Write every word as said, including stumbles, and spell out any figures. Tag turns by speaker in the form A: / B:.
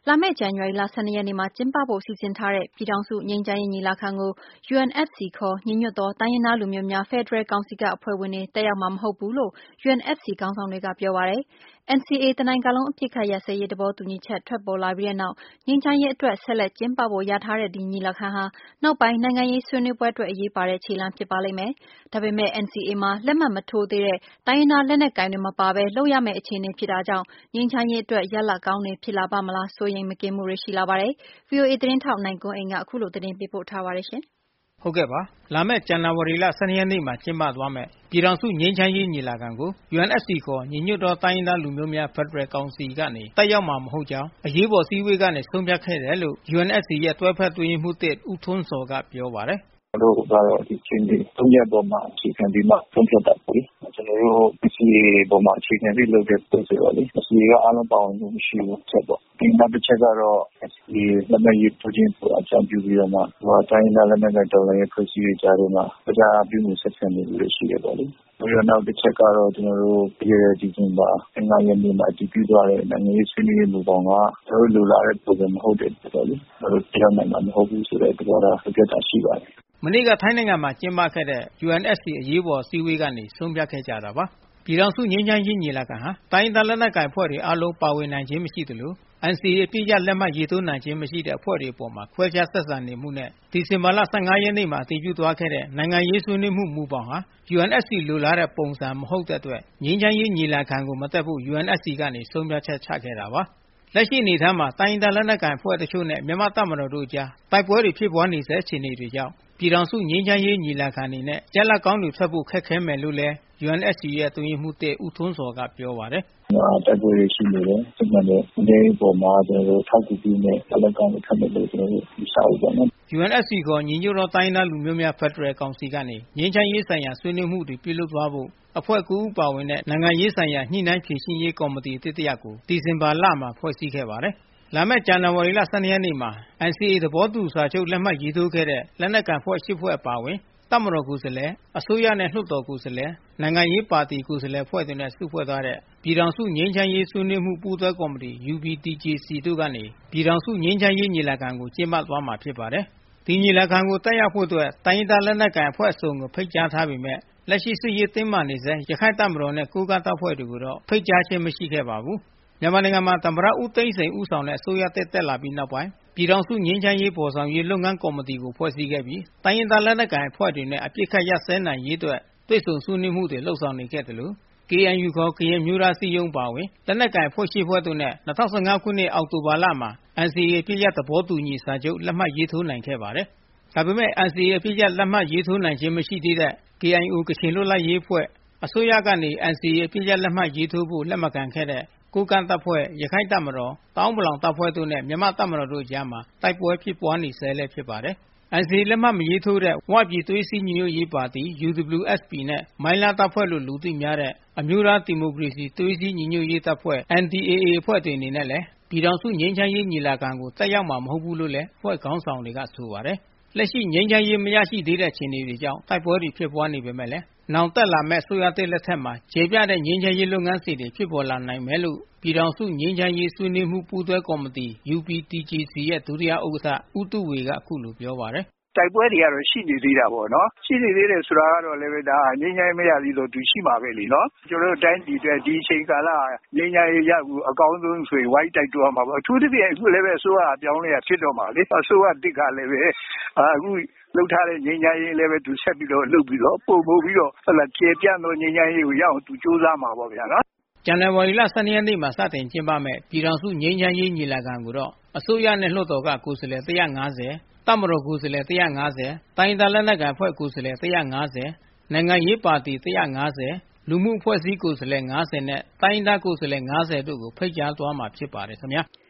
A: လာမယ့်ဇန်နဝါရီလ ၁၂ ရက်နေ့မှာကျင်းပဖို့စီစဉ်ထားတဲ့ပြည်ထောင်စုငြိမ်းချမ်းရေးညီလာခံကို ယူအန်အက်ဖ်စီ ခေါ် ညီညွတ်သောတိုင်းရင်းသားလူမျိုးများဖက်ဒရယ်ကောင်စီကအဖွဲ့ဝင်တွေတက်ရောက်မှာမဟုတ်ဘူးလို့ ယူအန်အက်ဖ်စီခေါင်းဆောင်တွေကပြောပါတယ်။ အန်စီအေ တနိုင်ငံလုံးအပစ်အခတ်ရပ်စဲရေးသဘောတူညီချက်ထွက်ပေါ်လာပြီးတဲ့နောက် ငြိမ်းချမ်းရေးအတွက်ဆက်လက်ကျင်းပဖို့လျာထားတဲ့ဒီညီလာခံဟာ နောက်ပိုင်းနိုင်ငံရေးဆွေးနွေးပွဲအတွက်အရေးပါတဲ့ခြေလှမ်းဖြစ်ပါလိမ့်မယ်။ ဒါပေမဲ့ အန်စီအေ မှာလက်မှတ်မထိုးသေးတဲ့တိုင်းရင်းသားလက်နက်ကိုင်တွေမပါဘဲလုပ်ရမယ့်အခြေအနေဖြစ်တာကြောင့် ငြိမ်းချမ်းရေးအတွက်ရလဒ်ကောင်းတွေဖြစ်လာပါ့မလားစိုးရိမ်မကင်းမှုတွေရှိလာပါတယ်။ ဗွီအိုအေသတင်းထောက်နိုင်ကွန်းအိန်ကနေအခုလိုသတင်းပေးပို့ထားပါတယ်။
B: ဟုတ်ကဲ့ပါ။လာမယ့်ဇန်နဝါရီလ ၁၂ ရက်နေ့မှာကျင်းပသွားမယ့်ပြည်ထောင်စုငြိမ်းချမ်းရေးညီလာခံကို ယူအန်အက်ဖ်စီ ခေါ် ညီညွတ်သောတိုင်းရင်းသားလူမျိုးများဖက်ဒရယ်ကောင်စီကနေတက်ရောက်မှာမဟုတ်ကြောင်းအရေးပေါ်အစည်းအဝေးကနေဆုံးဖြတ်ခဲ့တယ်လို့ ယူအန်အက်ဖ်စီ ရဲ့တွဲဖက်အတွင်းရေးမှူး ဦးထွန်းဇော်ကပြောပါတယ်။
C: "ကျွန်တော်တို့ကတော့ဒီချင်းတွေသုံးရက်ပေါ်မှာအခြေခံပြီးမှဆုံးဖြတ်တာပေါ့လေ။ကျွန်တော်တို့ အစီအပေါ်မှာအခြေခံပြီးလုပ်တဲ့ပုံစံပေါ့လေ။အစီကအားလုံးပါဝင်မှုမရှိဘူးချက်ပေါ့။ဒီနောက်တစ်ချက်ကတော့ဒီလက်မှတ်ရေးထိုးခြင်းကိုအကြောင်းပြုပြီးတော့မှဟိုတိုင်းဒေသလက်နက်ကိုင်တော်လှန်ရေးဖွဲ့စည်းရေးကြားထဲမှာတရားပြုမှုဆက်ဆံနေလို့ရှိတယ်ပေါ့လေ။ပြီးတော့နောက်တစ်ချက်ကတော့ကျွန်တော်တို့ပြည်ရဒီဇင်ဘာငါးရက်နေ့မှာတည်ပြုသွားတဲ့နိုင်ငံရေးဆွေးနွေးရေးမူပေါင်းကကျွန်တော်တို့လိုလားတဲ့ပုံစံမဟုတ်တဲ့ပေါ့လေ။ကျွန်တော်တို့တရားနိုင်မှာမဟုတ်ဘူးဆိုတဲ့သဘောထားပြတ်တာရှိပါတယ်။
B: မနေ့ကထိုင်းနိုင်ငံမှာကျင်းပခဲ့တဲ့ ယူအန်အက်ဖ်စီ အရေးပေါ်အစည်းအဝေးကနေဆုံးဖြတ်ခဲ့ကြတာပါ။ပြည်ထောင်စုငြိမ်းချမ်းရေးညီလာခံဟာတိုင်းရင်းသားလက်နက်ကိုင်အဖွဲ့တွေအားလုံးပါဝင်နိုင်ခြင်းမရှိသလို အန်စီအေ အပစ်ရပ်လက်မှတ်ရေးထိုးနိုင်ခြင်းမရှိတဲ့အဖွဲ့တွေအပေါ်ခွဲခြားဆက်ဆံနေမှုနဲ့ဒီဇင်ဘာလ ၁၅ ရက်နေ့မှာအတည်ပြုသွားခဲ့တဲ့နိုင်ငံရေးဆွေးနွေးမှုမူဘောင်ဟာ ယူအန်အက်ဖ်စီ လိုလားတဲ့ပုံစံမဟုတ်တဲ့အတွက်ငြိမ်းချမ်းရေးညီလာခံကိုမတက်ဖို့ ယူအန်အက်ဖ်စီ ကနေဆုံးဖြတ်ချက်ချခဲ့တာပါ။လက်ရှိအနေအထားမှာတိုင်းရင်းသားလက်နက်ကိုင်အဖွဲ့တချို့နဲ့မြန်မာ့တပ်မတော်တို့အကြားတိုက်ပွဲတွေဖြစ်ပွါးနေဆဲအခြေအနေတွေကြောင့်ပြည်ထောင်စုငြိမ်းချမ်းရေးညီလာခံအနေနဲ့ရလဒ်ကောင်းတွေထွက်ဖို့ခက်ခဲမယ်လို့လဲ ယူအန်အက်ဖ်စီ ရဲ့အတွင်းရေးမှူး ဦးထွန်းဇော်ကပြောပါတယ်။
C: "တိုက်ပွဲတွေရှိနေတယ်။စစ်မှန်တဲ့ငြိမ်းချမ်းရေးအပေါ်မှာကျွန်တော်တို့ထောက်ကူပြုနဲ့ရလဒ်ကောင်းတွေထွက်မယ်လို့ကျွန်တော်တို့ယူဆတယ်ပေါ့နော်
B: ။ယူအန်အက်ဖ်စီ ခေါ် ညီညွတ်သောတိုင်းရင်းသားလူမျိုးများဖက်ဒရယ်ကောင်စီကနေငြိမ်းချမ်းရေးဆိုင်ရာဆွေးနွေးမှုတွေပြုလုပ်သွားဖို့အဖွဲ့ ဦးပါဝင်တဲ့နိုင်ငံရေးဆိုင်ရာညှိနှိုင်းဖြေရှင်းရေးကော်မတီအသစ်တရပ်ကိုဒီဇင်ဘာလမှာဖွဲ့စည်းခဲ့ပါတယ်။လာမယ့်ဇန်နဝါရီလ ၁၂ ရက်နေ့မှာ အန်စီအေ သဘောတူစာချုပ်လက်မှတ်ရေးထိုးခဲ့တဲ့လက်နက်ကိုင်အဖွဲ့ ဖွဲ့အပါအဝင်တပ်မတော်ကိုယ်စားလှယ်အစိုးရနဲ့လွှတ်တော်ကိုယ်စားလှယ်နိုင်ငံရေးပါတီကိုယ်စားလှယ်အဖွဲ့တွေနဲ့စုဖွဲ့ထားတဲ့ပြည်ထောင်စုငြိမ်းချမ်းရေးဆွေးနွေးမှုပူးတွဲကော်မတီ ယူပီတီဂျေစီ တို့ကနေပြည်ထောင်စုငြိမ်းချမ်းရေးညီလာခံကိုကျင်းပသွားမှာဖြစ်ပါတယ်။ဒီညီလာခံကိုတက်ရောက်ဖို့အတွက်တိုင်းရင်းသားလက်နက်ကိုင်အဖွဲ့အစုံကိုဖိတ်ကြားထားပေမဲ့လက်ရှိစစ်ရေးတင်းမာနေဆဲရခိုင့်တပ်မတော်နဲ့ကိုးကန့်တပ်ဖွဲ့တွေကိုတော့ဖိတ်ကြားခြင်းမရှိခဲ့ပါဘူး။မြန်မာနိုင်ငံမှာသမ္မတဦးသိန်းစိန်ဦးဆောင်တဲ့အစိုးရသစ်တက်လာပြီးနောက်ပိုင်းပြည်ထောင်စုငြိမ်းချမ်းရေးဖော်ဆောင်ရေးလုပ်ငန်းကော်မတီကိုဖွဲ့စည်းခဲ့ပြီးတိုင်းရင်းသားလက်နက်ကိုင်အဖွဲ့တွေနဲ့အပစ်အခတ်ရပ်စဲနိုင်ရေးအတွက်တွေ့ဆုံဆွေးနွေးမှုတွေလုပ်ဆောင်နေခဲ့သလို ကေအန်ယူ ခေါ် ကရင်အမျိုးသားအစည်းအရုံးအပါအဝင်လက်နက်ကိုင်အဖွဲ့ ဖွဲ့တို့နဲ့၂၀၁၅ ခုနှစ်အောက်တိုဘာလမှာ အန်စီအေ အပစ်ရပ်သဘောတူညီစာချုပ်လက်မှတ်ရေးထိုးနိုင်ခဲ့ပါတယ်။ဒါပေမဲ့ အန်စီအေ အပစ်ရပ်လက်မှတ်ရေးထိုးနိုင်ခြင်းမရှိသေးတဲ့ ကေအိုင်အို ကချင်လွတ်လပ်ရေးအဖွဲ့အစိုးရကနေ အန်စီအေ အပစ်ရပ်လက်မှတ်ရေးထိုးဖို့လက်မခံခဲ့တဲ့ကိုးကန့်တပ်ဖွဲ့ရခိုင့်တပ်မတော်တအာင်းပလောင်တပ်ဖွဲ့တို့နဲ့မြန်မာ့တပ်မတော်တို့အကြားမှာတိုက်ပွဲဖြစ်ပွါးနေဆဲလဲဖြစ်ပါတယ်။ အန်စီအေ လက်မှတ်မရေးထိုးတဲ့ဝပြည်သွေးစည်းညီညွတ်ရေးပါတီ ယူဒဘလျူအက်စ်ပီ နဲ့မိုင်းလားတပ်ဖွဲ့လို့လူသိများတဲ့အမျိုးသားဒီမိုကရေစီသွေးစည်းညီညွတ်ရေးတပ်ဖွဲ့ အန်ဒီအေအေ အဖွဲ့တွေအနေနဲ့လဲပြည်ထောင်စုငြိမ်းချမ်းရေးညီလာခံကိုတက်ရောက်မှာမဟုတ်ဘူးလို့လဲအဖွဲ့ခေါင်းဆောင်တွေကဆိုပါတယ်။လက်ရှိငြိမ်းချမ်းရေးမရရှိသေးတဲ့အခြေအနေတွေကြောင့်တိုက်ပွဲတွေဖြစ်ပွါးနေပေမဲ့နောင်တက်လာမယ့်အစိုးရသစ်လက်ထက်မှာကျေပြတဲ့ငြိမ်းချမ်းရေးလုပ်ငန်းစဉ်တွေဖြစ်ပေါ်လာနိုင်မယ်လို့ပြည်ထောင်စုငြိမ်းချမ်းရေးဆွေးနွေးမှုပူးတွဲကော်မတီ ယူပီတီဂျေစီ ရဲ့ဒုတိယဥက္ကဋ္ဌဦးသုဝေကအခုလိုပြောပါတယ်။
D: "တိုက်ပွဲတွေကတော့ရှိနေသေးတာပေါ့နော်။ရှိနေသေးတယ်ဆိုတာကတော့လည်းဒါငြိမ်းချမ်းရေးမရသေးလို့သူရှိမှာပဲလေနော်။ကျွန်တော်တို့တိုင်းပြည်အတွက်ဒီအချိန်ကာလငြိမ်းချမ်းရေးရဖို့အကောင်းဆုံးဆိုရင်ဝိုင်းတိုက်တွန်းရမှာပေါ့။အထူးသဖြင့်အခုလည်းပဲအစိုးရအပြောင်းလဲဖြစ်တော့မှာလေ။အစိုးရတစ်ကလည်းပဲအခုလုပ်ထားတဲ့ငြိမ်းချမ်းရေးလည်းပဲသူဆက်ပြီးတော့လုပ်ပြီးတော့ပို့ပို့ပြီးတော့ဟုတ်လားကျေပြန့်သောငြိမ်းချမ်းရေးကိုရအောင်သူစူးစမ်းမှာပေါ့ဗျာနော်။
B: ဇန်နဝါရီလ ၁၂ ရက်နေ့မှာစတင်ကျင်းပမယ့်ပြည်ထောင်စုငြိမ်းချမ်းရေးညီလာခံကိုတော့အစိုးရနဲ့လွှတ်တော်ကကိုယ်စားလှယ် တပ်မတော်ကိုယ်စားလှယ် တိုင်းရင်းသားလက်နက်ကိုင်အဖွဲ့ကိုယ်စားလှယ် နိုင်ငံရေးပါတီ လူမှုအဖွဲ့အစည်းကိုယ်စားလှယ် နဲ့တိုင်းရင်းသားကိုယ်စားလှယ် တို့ကိုဖိတ်ကြားသွားမှာဖြစ်ပါတယ်ခင်ဗျာ။